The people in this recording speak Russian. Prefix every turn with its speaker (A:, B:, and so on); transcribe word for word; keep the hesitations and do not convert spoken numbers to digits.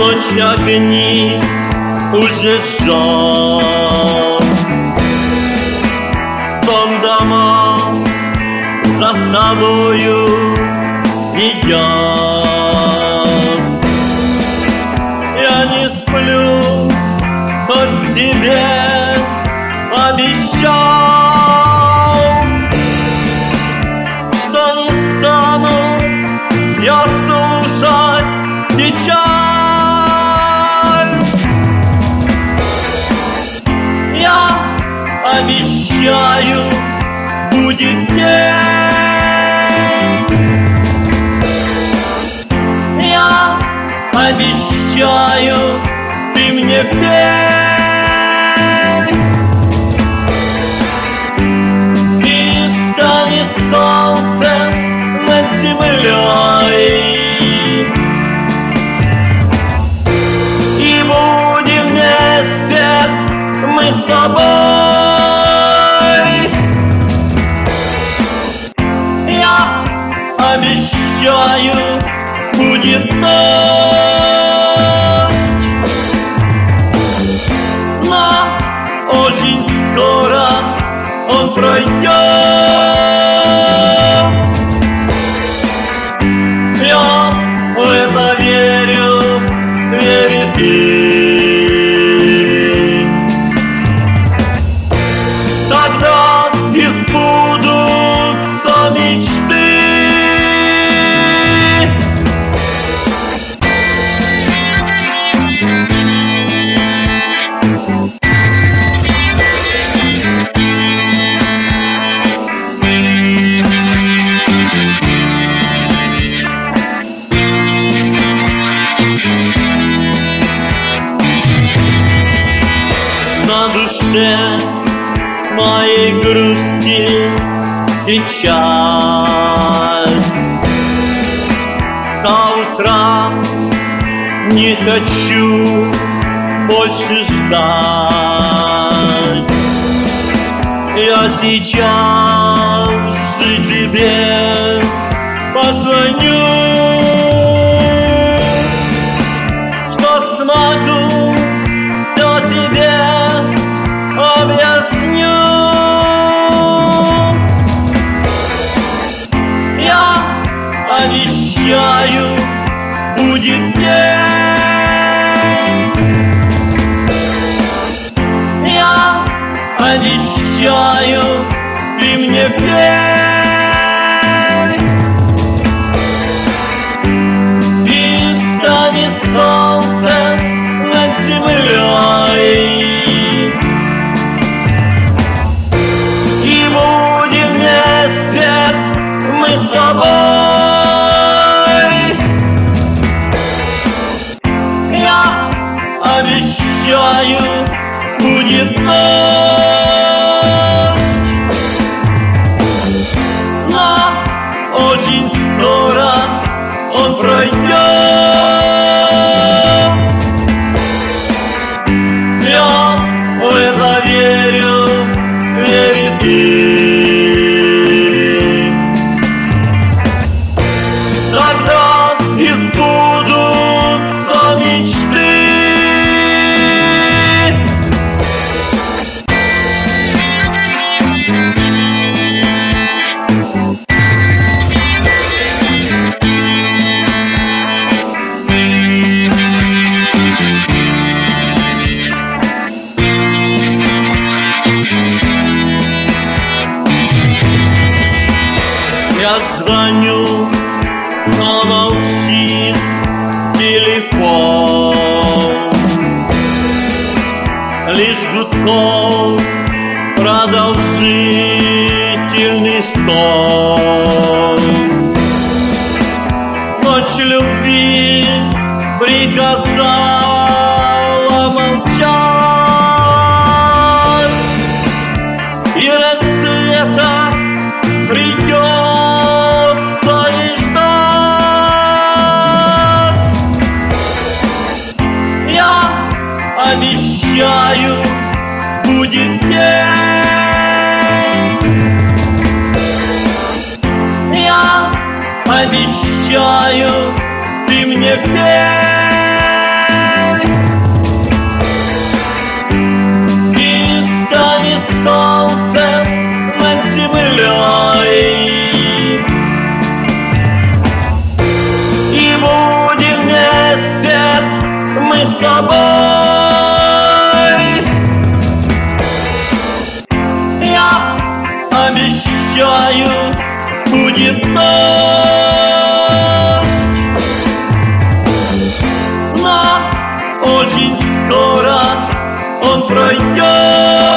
A: ночь огни уже жжет. Сон дома за собою ведет. Я не сплю, хоть себе обещал, что не стану я слушать печаль. Я обещаю, будет день. Я обещаю, ты мне верь. И станет солнце над землей, и будем вместе мы с тобой. Я обещаю, будет дождь, но очень скоро он пройдет. Я в это верю, верит и ты. Тогда избудутся мечты. На душе моей грусти печаль. До утра не хочу больше ждать. Я сейчас же тебе позвоню, что смогу, все тебе объясню. Я обещаю, будет день. Я обещаю, ты мне верь. И станет солнце над землей, и будем вместе мы с тобой. Я обещаю, будет дождь, но очень скоро он пройдет. Я в это верю, верит и тогда избудутся мечты. Я звоню, но молчит телефон. Лишь гудков продолжительный стон. Ночь любви приказала молчать, и рассвета придется и ждать. Я обещаю, будет день. Я обещаю, ты мне верь. обещаю, будет дождь. Но очень скоро он пройдет.